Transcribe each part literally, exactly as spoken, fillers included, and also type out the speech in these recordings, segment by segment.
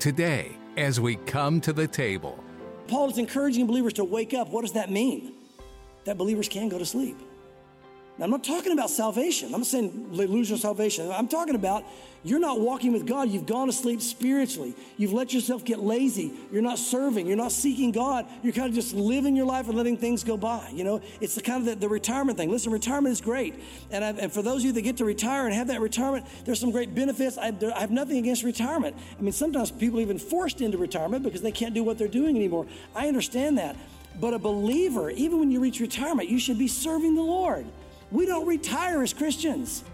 Today, as we come to the table. Paul is encouraging believers to wake up. What does that mean? That believers can go to sleep. Now, I'm not talking about salvation. I'm not saying lose your salvation. I'm talking about you're not walking with God. You've gone to sleep spiritually. You've let yourself get lazy. You're not serving. You're not seeking God. You're kind of just living your life and letting things go by. You know, it's the kind of the, the retirement thing. Listen, retirement is great. And, I, and for those of you that get to retire and have that retirement, there's some great benefits. I, there, I have nothing against retirement. I mean, sometimes people are even forced into retirement because they can't do what they're doing anymore. I understand that. But a believer, even when you reach retirement, you should be serving the Lord. We don't retire as Christians.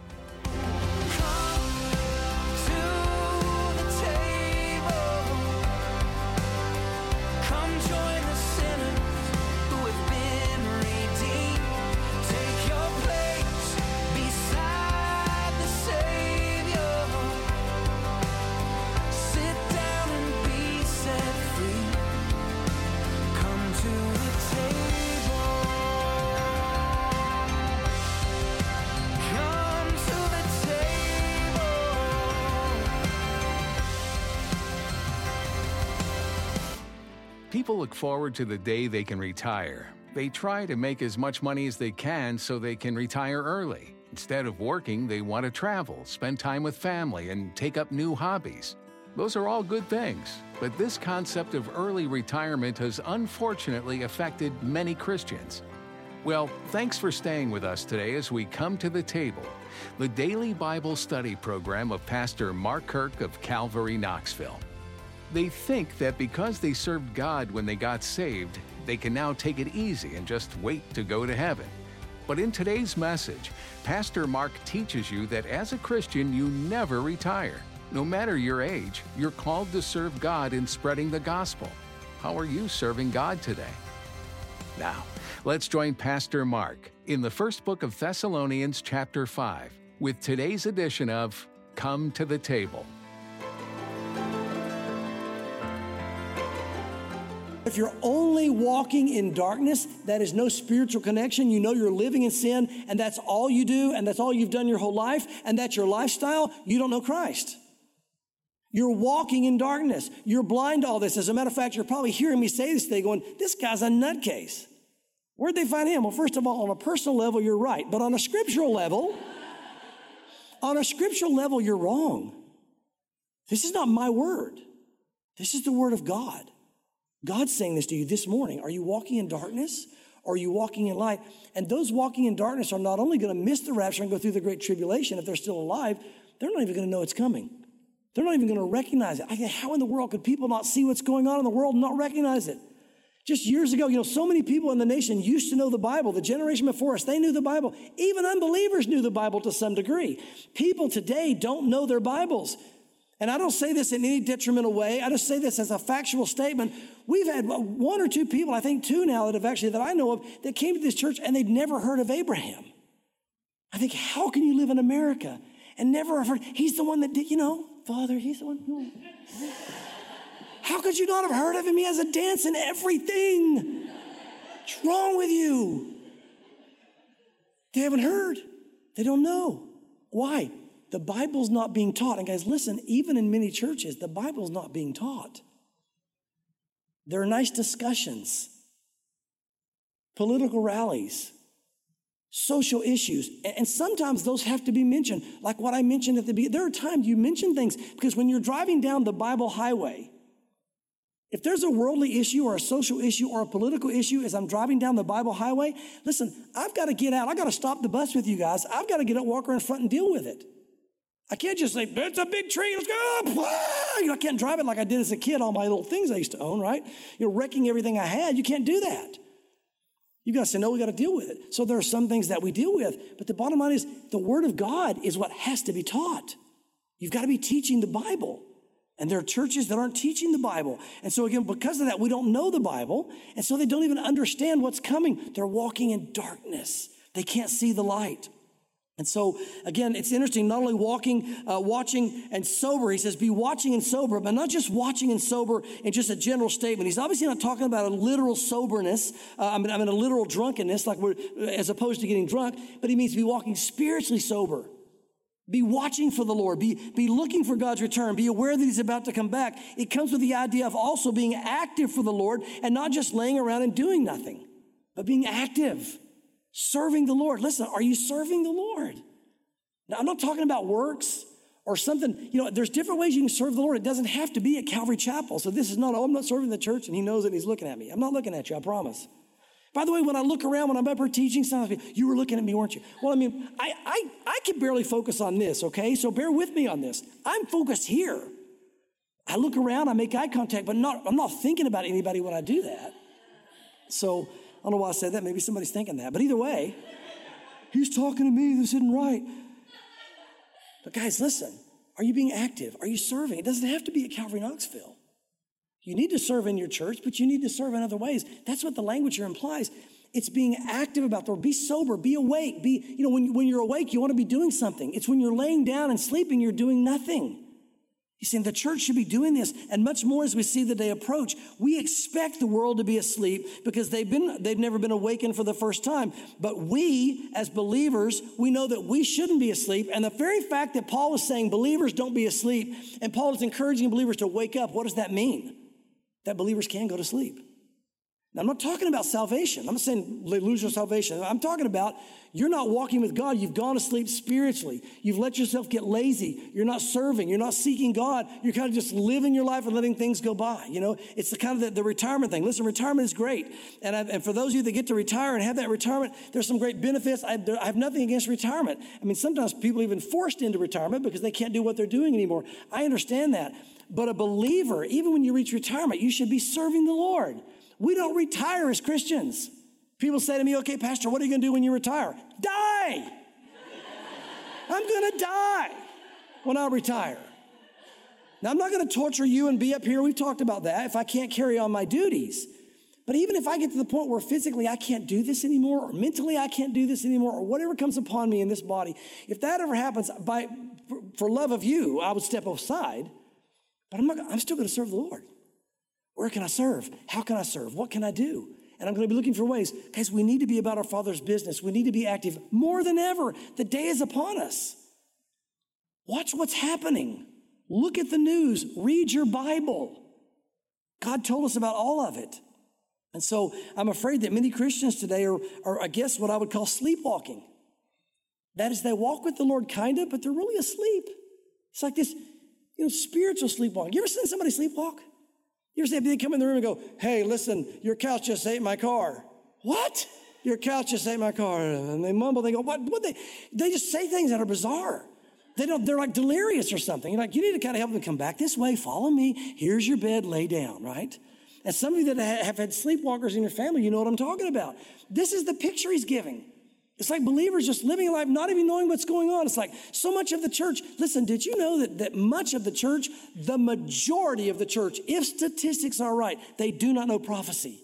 People look forward to the day they can retire. They try to make as much money as they can so they can retire early. Instead of working, they want to travel, spend time with family, and take up new hobbies. Those are all good things, but this concept of early retirement has unfortunately affected many Christians. Well, thanks for staying with us today as we come to the table, the daily Bible study program of Pastor Mark Kirk of Calvary, Knoxville. They think that because they served God when they got saved, they can now take it easy and just wait to go to heaven. But in today's message, Pastor Mark teaches you that as a Christian, you never retire. No matter your age, you're called to serve God in spreading the gospel. How are you serving God today? Now, let's join Pastor Mark in the first book of Thessalonians chapter five with today's edition of Come to the Table. If you're only walking in darkness, that is no spiritual connection. You know you're living in sin, and that's all you do, and that's all you've done your whole life, and that's your lifestyle. You don't know Christ. You're walking in darkness. You're blind to all this. As a matter of fact, you're probably hearing me say this today going, this guy's a nutcase. Where'd they find him? Well, first of all, on a personal level, you're right. But on a scriptural level, on a scriptural level, you're wrong. This is not my word. This is the word of God. God's saying this to you this morning. Are you walking in darkness or are you walking in light? And those walking in darkness are not only going to miss the rapture and go through the great tribulation if they're still alive, they're not even going to know it's coming. They're not even going to recognize it. I think, how in the world could people not see what's going on in the world and not recognize it? Just years ago, you know, so many people in the nation used to know the Bible. The generation before us, they knew the Bible. Even unbelievers knew the Bible to some degree. People today don't know their Bibles. And I don't say this in any detrimental way. I just say this as a factual statement. We've had one or two people, I think two now, that have actually, that I know of, that came to this church and they'd never heard of Abraham. I think, how can you live in America and never have heard? He's the one that did, you know, Father, he's the one. Who, how could you not have heard of him? He has a dance in everything. What's wrong with you? They haven't heard. They don't know. Why? The Bible's not being taught. And guys, listen, even in many churches, the Bible's not being taught. There are nice discussions, political rallies, social issues, and sometimes those have to be mentioned, like what I mentioned at the beginning. There are times you mention things because when you're driving down the Bible highway, if there's a worldly issue or a social issue or a political issue as I'm driving down the Bible highway, listen, I've got to get out. I've got to stop the bus with you guys. I've got to get out, walk around front and deal with it. I can't just say, it's a big tree, let's go. You know, I can't drive it like I did as a kid, all my little things I used to own, right? You're wrecking everything I had. You can't do that. You've got to say, no, we got to deal with it. So there are some things that we deal with, but the bottom line is the Word of God is what has to be taught. You've got to be teaching the Bible. And there are churches that aren't teaching the Bible. And so again, because of that, we don't know the Bible. And so they don't even understand what's coming. They're walking in darkness. They can't see the light. And so, again, it's interesting, not only walking, uh, watching and sober, he says, be watching and sober, but not just watching and sober in just a general statement. He's obviously not talking about a literal soberness, uh, I mean, I mean, a literal drunkenness, like we're, as opposed to getting drunk, but he means to be walking spiritually sober. Be watching for the Lord. Be, be looking for God's return. Be aware that he's about to come back. It comes with the idea of also being active for the Lord and not just laying around and doing nothing, but being active, serving the Lord. Listen, are you serving the Lord? Now, I'm not talking about works or something. You know, there's different ways you can serve the Lord. It doesn't have to be at Calvary Chapel. So this is not, oh, I'm not serving the church, and he knows it, and he's looking at me. I'm not looking at you, I promise. By the way, when I look around, when I'm up here teaching, sometimes you were looking at me, weren't you? Well, I mean, I, I, I can barely focus on this, okay? So bear with me on this. I'm focused here. I look around, I make eye contact, but not, I'm not thinking about anybody when I do that. So I don't know why I said that. Maybe somebody's thinking that. But either way, he's talking to me. This isn't right. But guys, listen. Are you being active? Are you serving? It doesn't have to be at Calvary Knoxville. You need to serve in your church, but you need to serve in other ways. That's what the language here implies. It's being active about the Lord. Be sober, be awake. Be, you know, when, when you're awake, you want to be doing something. It's when you're laying down and sleeping, you're doing nothing. He's saying the church should be doing this, and much more as we see the day approach. We expect the world to be asleep because they've been, they've never been awakened for the first time. But we, as believers, we know that we shouldn't be asleep. And the very fact that Paul is saying believers don't be asleep, and Paul is encouraging believers to wake up, what does that mean? That believers can go to sleep. Now, I'm not talking about salvation. I'm not saying lose your salvation. I'm talking about you're not walking with God. You've gone to sleep spiritually. You've let yourself get lazy. You're not serving. You're not seeking God. You're kind of just living your life and letting things go by. You know, it's the kind of the, the retirement thing. Listen, retirement is great. And, I, and for those of you that get to retire and have that retirement, there's some great benefits. I, there, I have nothing against retirement. I mean, sometimes people are even forced into retirement because they can't do what they're doing anymore. I understand that. But a believer, even when you reach retirement, you should be serving the Lord. We don't retire as Christians. People say to me, okay, Pastor, what are you going to do when you retire? Die. I'm going to die when I retire. Now, I'm not going to torture you and be up here. We've talked about that if I can't carry on my duties. But even if I get to the point where physically I can't do this anymore, or mentally I can't do this anymore, or whatever comes upon me in this body, if that ever happens, by for love of you, I would step aside. But I'm, not, I'm still going to serve the Lord. Where can I serve? How can I serve? What can I do? And I'm going to be looking for ways. Guys, we need to be about our Father's business. We need to be active more than ever. The day is upon us. Watch what's happening. Look at the news. Read your Bible. God told us about all of it. And so I'm afraid that many Christians today are, are I guess, what I would call sleepwalking. That is, they walk with the Lord kind of, but they're really asleep. It's like this, you know, spiritual sleepwalking. You ever seen somebody sleepwalk? You ever say they come in the room and go, hey, listen, your couch just ate my car. What? Your couch just ate my car. And they mumble, they go, what? What? They, they just say things that are bizarre. They don't, they're like delirious or something. You're like, you need to kind of help them come back this way. Follow me. Here's your bed. Lay down, right? And some of you that have had sleepwalkers in your family, you know what I'm talking about. This is the picture he's giving. It's like believers just living a life, not even knowing what's going on. It's like so much of the church. Listen, did you know that, that much of the church, the majority of the church, if statistics are right, they do not know prophecy.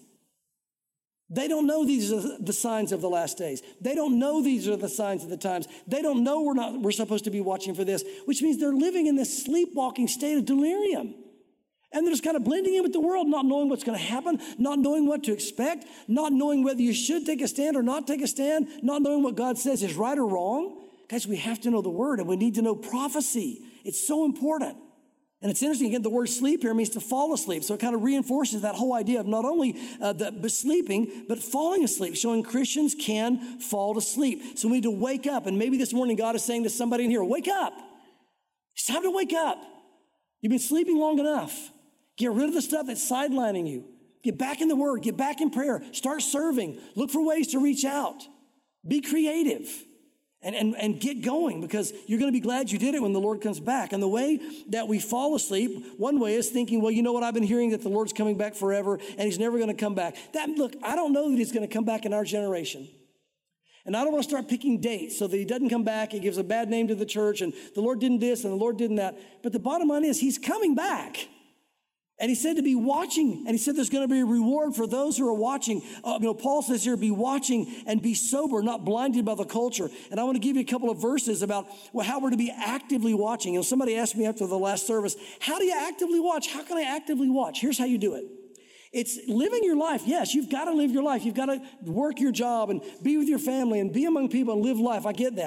They don't know these are the signs of the last days. They don't know these are the signs of the times. They don't know we're not, we're supposed to be watching for this, which means they're living in this sleepwalking state of delirium. And they're just kind of blending in with the world, not knowing what's going to happen, not knowing what to expect, not knowing whether you should take a stand or not take a stand, not knowing what God says is right or wrong. Guys, we have to know the word and we need to know prophecy. It's so important. And it's interesting, again, the word sleep here means to fall asleep. So it kind of reinforces that whole idea of not only uh, the sleeping, but falling asleep, showing Christians can fall to sleep. So we need to wake up. And maybe this morning God is saying to somebody in here, wake up. It's time to wake up. You've been sleeping long enough. Get rid of the stuff that's sidelining you. Get back in the word. Get back in prayer. Start serving. Look for ways to reach out. Be creative and, and, and get going because you're going to be glad you did it when the Lord comes back. And the way that we fall asleep, one way is thinking, well, you know what? I've been hearing that the Lord's coming back forever and he's never going to come back. That, look, I don't know that he's going to come back in our generation. And I don't want to start picking dates so that he doesn't come back. He gives a bad name to the church and the Lord didn't this and the Lord didn't that. But the bottom line is he's coming back. And he said to be watching, and he said there's going to be a reward for those who are watching. Uh, you know, Paul says here, be watching and be sober, not blinded by the culture. And I want to give you a couple of verses about well, how we're to be actively watching. You know, somebody asked me after the last service, how do you actively watch? How can I actively watch? Here's how you do it. It's living your life. Yes, you've got to live your life. You've got to work your job and be with your family and be among people and live life. I get that.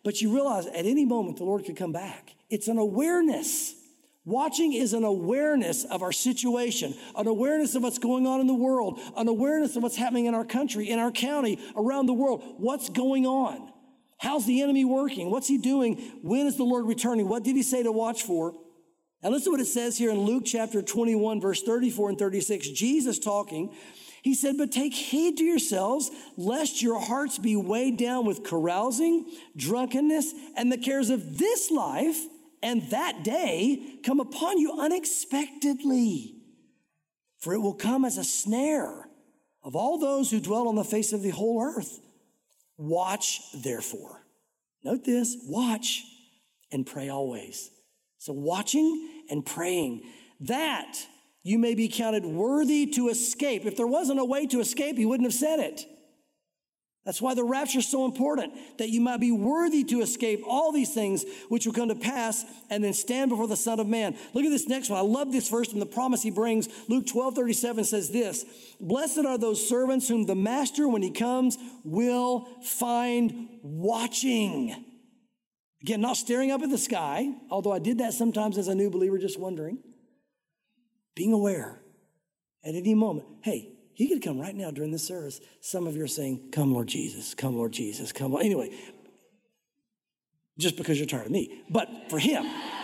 But you realize at any moment the Lord could come back. It's an awareness. Watching is an awareness of our situation, an awareness of what's going on in the world, an awareness of what's happening in our country, in our county, around the world. What's going on? How's the enemy working? What's he doing? When is the Lord returning? What did he say to watch for? Now listen to what it says here in Luke chapter twenty-one, verse thirty-four and thirty-six. Jesus talking, he said, but take heed to yourselves, lest your hearts be weighed down with carousing, drunkenness, and the cares of this life, and that day come upon you unexpectedly. For it will come as a snare of all those who dwell on the face of the whole earth. Watch, therefore. Note this, watch and pray always. So watching and praying, that you may be counted worthy to escape. If there wasn't a way to escape, he wouldn't have said it. That's why the rapture is so important, that you might be worthy to escape all these things which will come to pass and then stand before the Son of Man. Look at this next one. I love this verse and the promise he brings. Luke twelve thirty-seven says this, blessed are those servants whom the master, when he comes, will find watching. Again, not staring up at the sky, although I did that sometimes as a new believer, just wondering. Being aware at any moment. Hey, he could come right now during this service. Some of you are saying, come, Lord Jesus, come, Lord Jesus, come. Lord. Anyway, just because you're tired of me. But for him,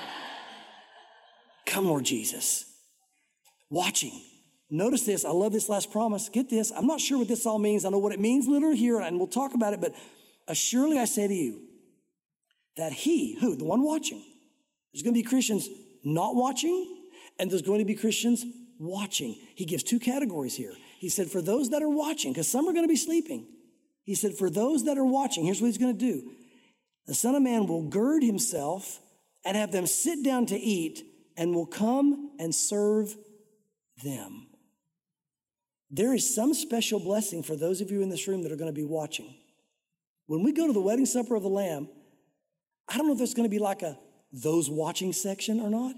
come, Lord Jesus. Watching. Notice this. I love this last promise. Get this. I'm not sure what this all means. I know what it means literally here, and we'll talk about it. But surely I say to you that he, who? The one watching. There's going to be Christians not watching, and there's going to be Christians watching. He gives two categories here. He said, for those that are watching, because some are going to be sleeping. He said, for those that are watching, here's what he's going to do. The Son of Man will gird himself and have them sit down to eat and will come and serve them. There is some special blessing for those of you in this room that are going to be watching. When we go to the wedding supper of the Lamb, I don't know if there's going to be like a those watching section or not.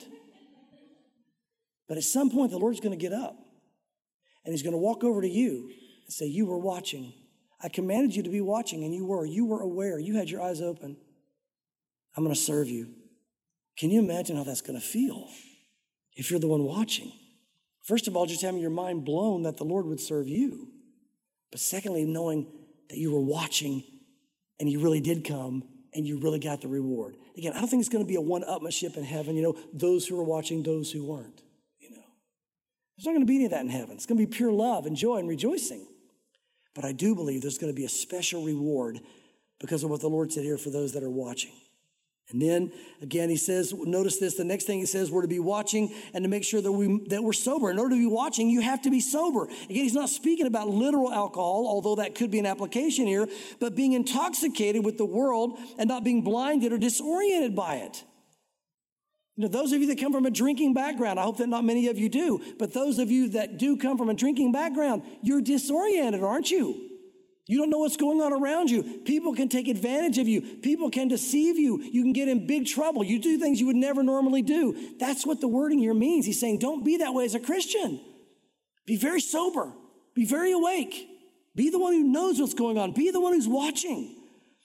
But at some point, the Lord's going to get up and he's going to walk over to you and say, you were watching. I commanded you to be watching, and you were. You were aware. You had your eyes open. I'm going to serve you. Can you imagine how that's going to feel if you're the one watching? First of all, just having your mind blown that the Lord would serve you. But secondly, knowing that you were watching and he really did come and you really got the reward. Again, I don't think it's going to be a one-upmanship in heaven, you know, those who were watching, those who weren't. There's not going to be any of that in heaven. It's going to be pure love and joy and rejoicing. But I do believe there's going to be a special reward because of what the Lord said here for those that are watching. And then, again, he says, notice this, the next thing he says, we're to be watching and to make sure that, we, that we're sober. In order to be watching, you have to be sober. Again, he's not speaking about literal alcohol, although that could be an application here, but being intoxicated with the world and not being blinded or disoriented by it. You know, those of you that come from a drinking background, I hope that not many of you do, but those of you that do come from a drinking background, you're disoriented, aren't you? You don't know what's going on around you. People can take advantage of you. People can deceive you. You can get in big trouble. You do things you would never normally do. That's what the wording here means. He's saying, don't be that way as a Christian. Be very sober. Be very awake. Be the one who knows what's going on. Be the one who's watching.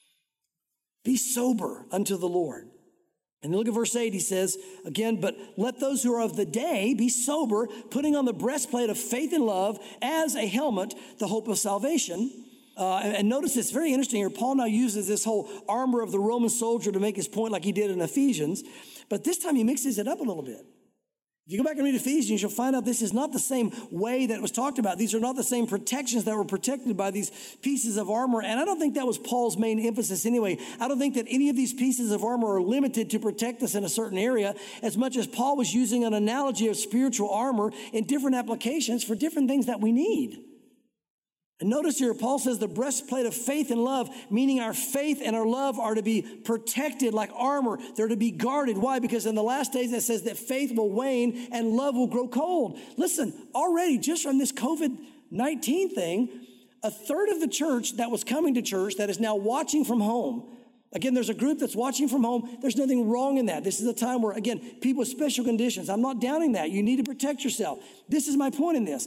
Be sober unto the Lord. And look at verse eight, he says, again, but let those who are of the day be sober, putting on the breastplate of faith and love as a helmet, the hope of salvation. Uh, and, and notice it's very interesting here. Paul now uses this whole armor of the Roman soldier to make his point like he did in Ephesians. But this time he mixes it up a little bit. If you go back and read Ephesians, you'll find out this is not the same way that it was talked about. These are not the same protections that were protected by these pieces of armor. And I don't think that was Paul's main emphasis anyway. I don't think that any of these pieces of armor are limited to protect us in a certain area, as much as Paul was using an analogy of spiritual armor in different applications for different things that we need. And notice here, Paul says the breastplate of faith and love, meaning our faith and our love are to be protected like armor. They're to be guarded. Why? Because in the last days it says that faith will wane and love will grow cold. Listen, already just from this covid nineteen thing, a third of the church that was coming to church that is now watching from home. Again, there's a group that's watching from home. There's nothing wrong in that. This is a time where, again, people with special conditions, I'm not downing that. You need to protect yourself. This is my point in this.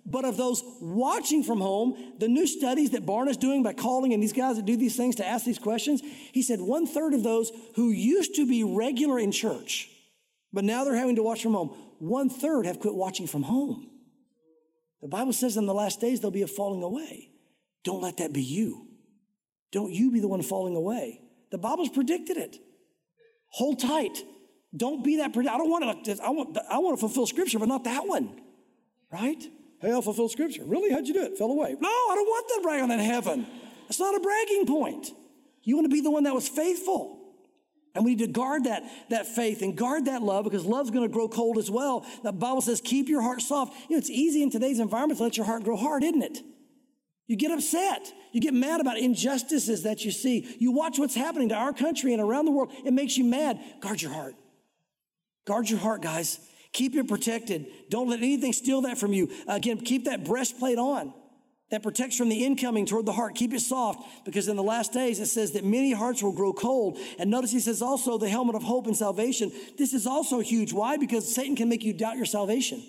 But of those watching from home, the new studies that Barna's doing by calling in these guys that do these things to ask these questions, he said one third of those who used to be regular in church, but now they're having to watch from home, one third have quit watching from home. The Bible says in the last days there'll be a falling away. Don't let that be you. Don't you be the one falling away. The Bible's predicted it. Hold tight. Don't be that. I don't want to. I want. I want to fulfill Scripture, but not that one, right? Hey, I'll fulfill Scripture. Really? How'd you do it? Fell away. No, I don't want to brag on that heaven. That's not a bragging point. You want to be the one that was faithful. And we need to guard that, that faith and guard that love, because love's going to grow cold as well. The Bible says, keep your heart soft. You know, it's easy in today's environment to let your heart grow hard, isn't it? You get upset. You get mad about injustices that you see. You watch what's happening to our country and around the world. It makes you mad. Guard your heart. Guard your heart, guys. Keep it protected. Don't let anything steal that from you. Again, keep that breastplate on that protects from the incoming toward the heart. Keep it soft, because in the last days it says that many hearts will grow cold. And notice he says also the helmet of hope and salvation. This is also huge. Why? Because Satan can make you doubt your salvation.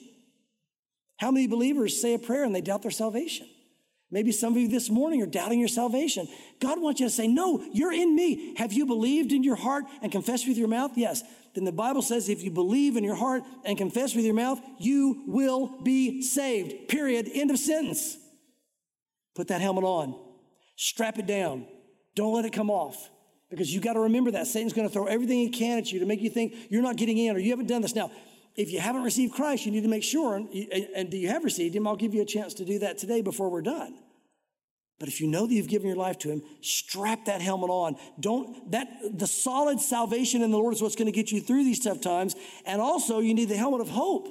How many believers say a prayer and they doubt their salvation? Maybe some of you this morning are doubting your salvation. God wants you to say, no, you're in me. Have you believed in your heart and confessed with your mouth? Yes. Then the Bible says if you believe in your heart and confess with your mouth, you will be saved. Period. End of sentence. Put that helmet on. Strap it down. Don't let it come off, because you got to remember that Satan's going to throw everything he can at you to make you think you're not getting in or you haven't done this. Now, if you haven't received Christ, you need to make sure, and, and do you have received him? I'll give you a chance to do that today before we're done. But if you know that you've given your life to him, strap that helmet on. Don't, that, the solid salvation in the Lord is what's going to get you through these tough times. And also you need the helmet of hope.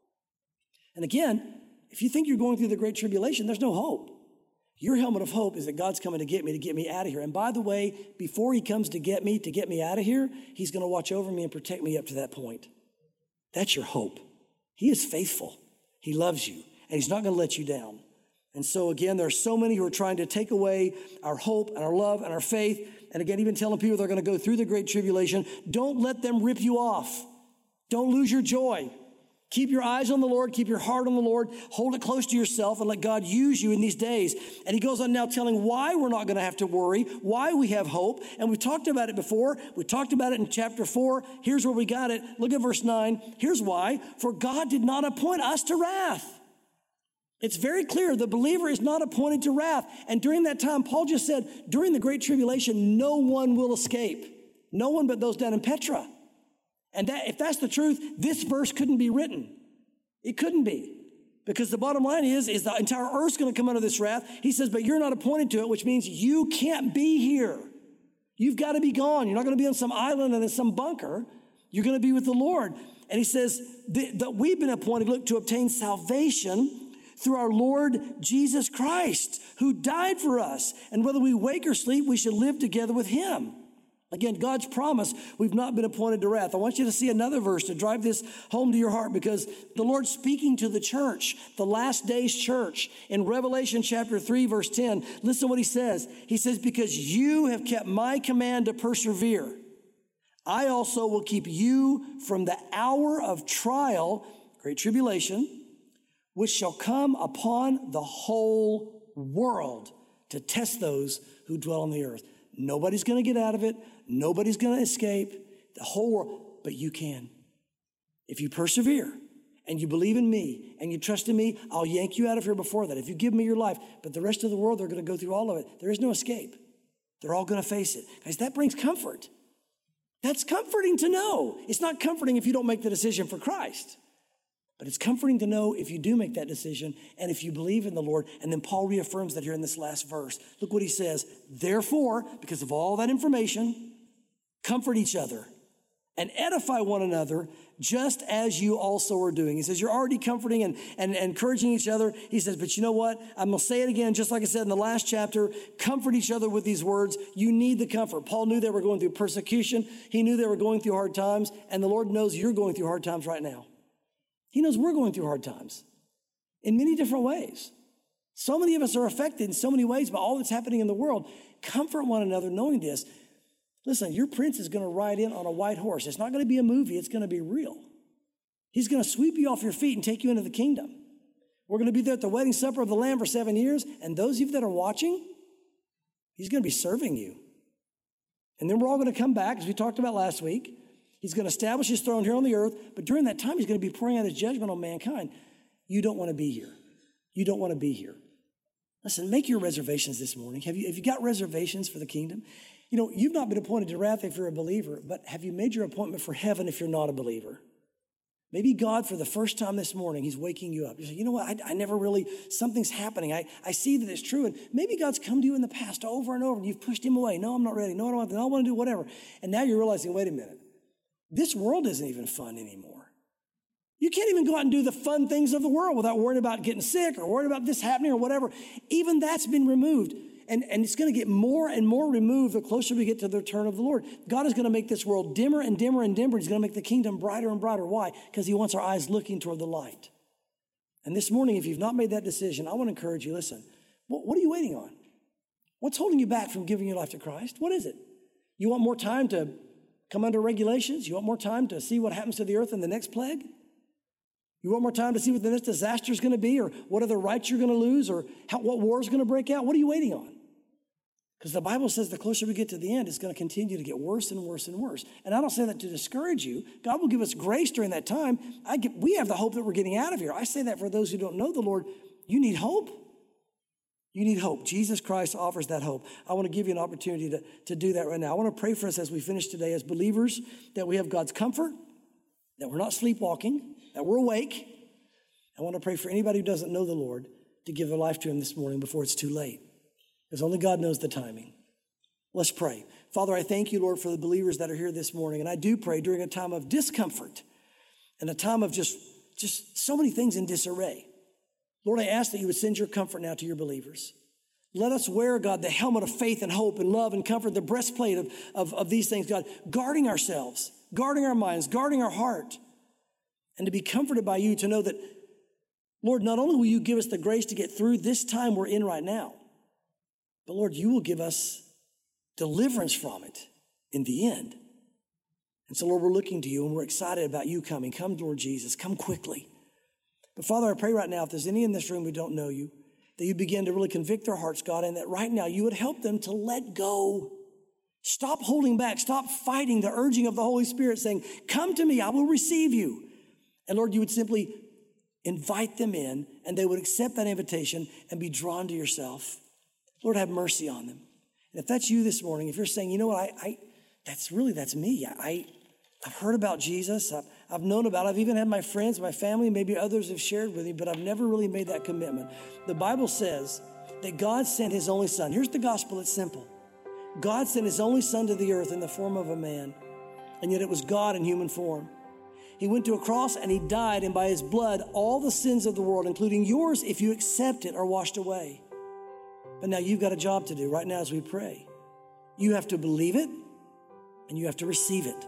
And again, if you think you're going through the great tribulation, there's no hope. Your helmet of hope is that God's coming to get me, to get me out of here. And by the way, before he comes to get me, to get me out of here, he's going to watch over me and protect me up to that point. That's your hope. He is faithful. He loves you, and he's not going to let you down. And so again, there are so many who are trying to take away our hope and our love and our faith. And again, even telling people they're going to go through the great tribulation. Don't let them rip you off. Don't lose your joy. Keep your eyes on the Lord. Keep your heart on the Lord. Hold it close to yourself and let God use you in these days. And he goes on now telling why we're not going to have to worry, why we have hope. And we've talked about it before. We talked about it in chapter four. Here's where we got it. Look at verse nine. Here's why. For God did not appoint us to wrath. It's very clear the believer is not appointed to wrath. And during that time, Paul just said, during the great tribulation, no one will escape. No one but those down in Petra. And that, if that's the truth, this verse couldn't be written. It couldn't be. Because the bottom line is, is the entire earth's going to come under this wrath. He says, but you're not appointed to it, which means you can't be here. You've got to be gone. You're not going to be on some island and in some bunker. You're going to be with the Lord. And he says that we've been appointed, look, to obtain salvation through our Lord Jesus Christ, who died for us. And whether we wake or sleep, we should live together with him. Again, God's promise, we've not been appointed to wrath. I want you to see another verse to drive this home to your heart, because the Lord's speaking to the church, the last days church. In Revelation chapter three, verse ten, listen to what he says. He says, because you have kept my command to persevere, I also will keep you from the hour of trial, great tribulation, which shall come upon the whole world to test those who dwell on the earth. Nobody's going to get out of it. Nobody's going to escape. The whole world. But you can. If you persevere and you believe in me and you trust in me, I'll yank you out of here before that. If you give me your life. But the rest of the world, they're going to go through all of it. There is no escape. They're all going to face it. Guys, that brings comfort. That's comforting to know. It's not comforting if you don't make the decision for Christ. But it's comforting to know if you do make that decision and if you believe in the Lord. And then Paul reaffirms that here in this last verse. Look what he says. Therefore, because of all that information, comfort each other and edify one another just as you also are doing. He says, you're already comforting and, and, and encouraging each other. He says, but you know what? I'm going to say it again, just like I said in the last chapter, comfort each other with these words. You need the comfort. Paul knew they were going through persecution. He knew they were going through hard times. And the Lord knows you're going through hard times right now. He knows we're going through hard times in many different ways. So many of us are affected in so many ways by all that's happening in the world. Comfort one another knowing this. Listen, your prince is going to ride in on a white horse. It's not going to be a movie. It's going to be real. He's going to sweep you off your feet and take you into the kingdom. We're going to be there at the wedding supper of the Lamb for seven years. And those of you that are watching, he's going to be serving you. And then we're all going to come back, as we talked about last week. He's going to establish his throne here on the earth. But during that time, he's going to be pouring out his judgment on mankind. You don't want to be here. You don't want to be here. Listen, make your reservations this morning. Have you, have you got reservations for the kingdom? You know, you've not been appointed to wrath if you're a believer, but have you made your appointment for heaven if you're not a believer? Maybe God, for the first time this morning, he's waking you up. You say, you know what, I, I never really, something's happening. I, I see that it's true. And maybe God's come to you in the past over and over, and you've pushed him away. No, I'm not ready. No, I don't want to. I want to do whatever. And now you're realizing, wait a minute, this world isn't even fun anymore. You can't even go out and do the fun things of the world without worrying about getting sick or worrying about this happening or whatever. Even that's been removed. And, and it's going to get more and more removed the closer we get to the return of the Lord. God is going to make this world dimmer and dimmer and dimmer. He's going to make the kingdom brighter and brighter. Why? Because he wants our eyes looking toward the light. And this morning, if you've not made that decision, I want to encourage you, listen, what, what are you waiting on? What's holding you back from giving your life to Christ? What is it? You want more time to come under regulations? You want more time to see what happens to the earth in the next plague? You want more time to see what the next disaster is going to be, or what other rights you're going to lose, or how, what war is going to break out? What are you waiting on? Because the Bible says the closer we get to the end, it's going to continue to get worse and worse and worse. And I don't say that to discourage you. God will give us grace during that time. I get, we have the hope that we're getting out of here. I say that for those who don't know the Lord. You need hope. You need hope. Jesus Christ offers that hope. I want to give you an opportunity to, to do that right now. I want to pray for us as we finish today as believers, that we have God's comfort, that we're not sleepwalking, that we're awake. I want to pray for anybody who doesn't know the Lord to give their life to him this morning before it's too late, because only God knows the timing. Let's pray. Father, I thank you, Lord, for the believers that are here this morning. And I do pray during a time of discomfort and a time of just, just so many things in disarray. Lord, I ask that you would send your comfort now to your believers. Let us wear, God, the helmet of faith and hope and love and comfort, the breastplate of, of, of these things, God, guarding ourselves, guarding our minds, guarding our heart, and to be comforted by you, to know that, Lord, not only will you give us the grace to get through this time we're in right now, but Lord, you will give us deliverance from it in the end. And so, Lord, we're looking to you and we're excited about you coming. Come, Lord Jesus, come quickly. But Father, I pray right now, if there's any in this room who don't know you, that you begin to really convict their hearts, God, and that right now you would help them to let go. Stop holding back. Stop fighting the urging of the Holy Spirit saying, come to me, I will receive you. And Lord, you would simply invite them in and they would accept that invitation and be drawn to yourself. Lord, have mercy on them. And if that's you this morning, if you're saying, you know what, I, I that's really, that's me. I, I've heard about Jesus. I've, I've known about it. I've even had my friends, my family, maybe others have shared with me, but I've never really made that commitment. The Bible says that God sent his only son. Here's the gospel. It's simple. God sent his only son to the earth in the form of a man, and yet it was God in human form. He went to a cross and he died, and by his blood, all the sins of the world, including yours, if you accept it, are washed away. But now you've got a job to do right now as we pray. You have to believe it and you have to receive it.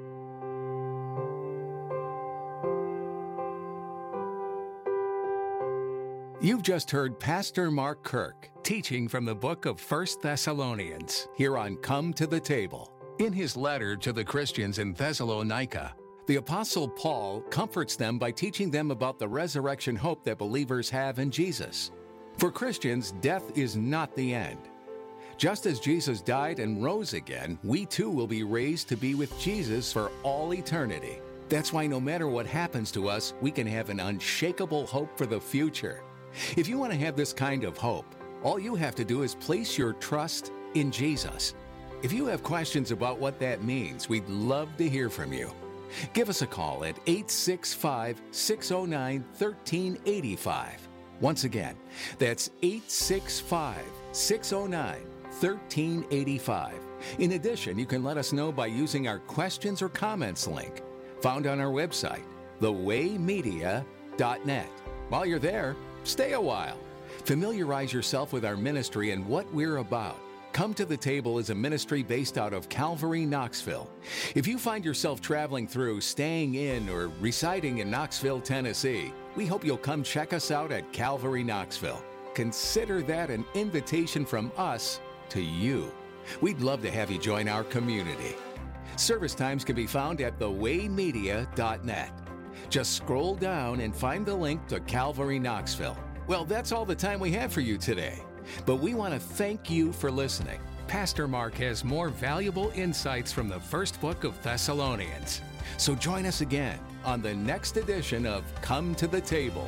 You've just heard Pastor Mark Kirk teaching from the book of First Thessalonians here on Come to the Table. In his letter to the Christians in Thessalonica, the Apostle Paul comforts them by teaching them about the resurrection hope that believers have in Jesus. For Christians, death is not the end. Just as Jesus died and rose again, we too will be raised to be with Jesus for all eternity. That's why no matter what happens to us, we can have an unshakable hope for the future. If you want to have this kind of hope, all you have to do is place your trust in Jesus. If you have questions about what that means, we'd love to hear from you. Give us a call at eight six five, six oh nine, one three eight five. Once again, that's eight six five, six oh nine, one three eight five. In addition, you can let us know by using our questions or comments link found on our website, the way media dot net. While you're there, stay a while. Familiarize yourself with our ministry and what we're about. Come to the Table is a ministry based out of Calvary, Knoxville. If you find yourself traveling through, staying in, or residing in Knoxville, Tennessee, we hope you'll come check us out at Calvary, Knoxville. Consider that an invitation from us to you. We'd love to have you join our community. Service times can be found at the way media dot net. Just scroll down and find the link to Calvary Knoxville. Well, that's all the time we have for you today. But we want to thank you for listening. Pastor Mark has more valuable insights from the first book of Thessalonians. So join us again on the next edition of Come to the Table.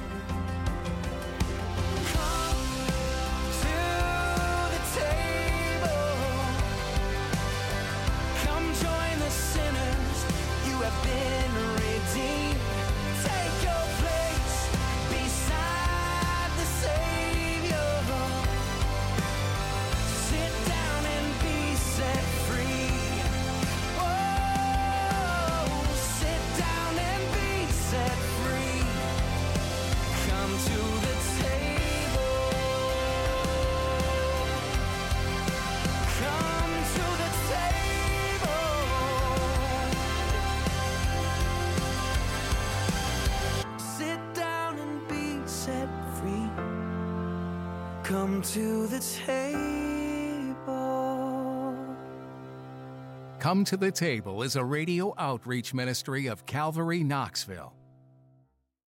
Come to the table. Come to the Table is a radio outreach ministry of Calvary Knoxville.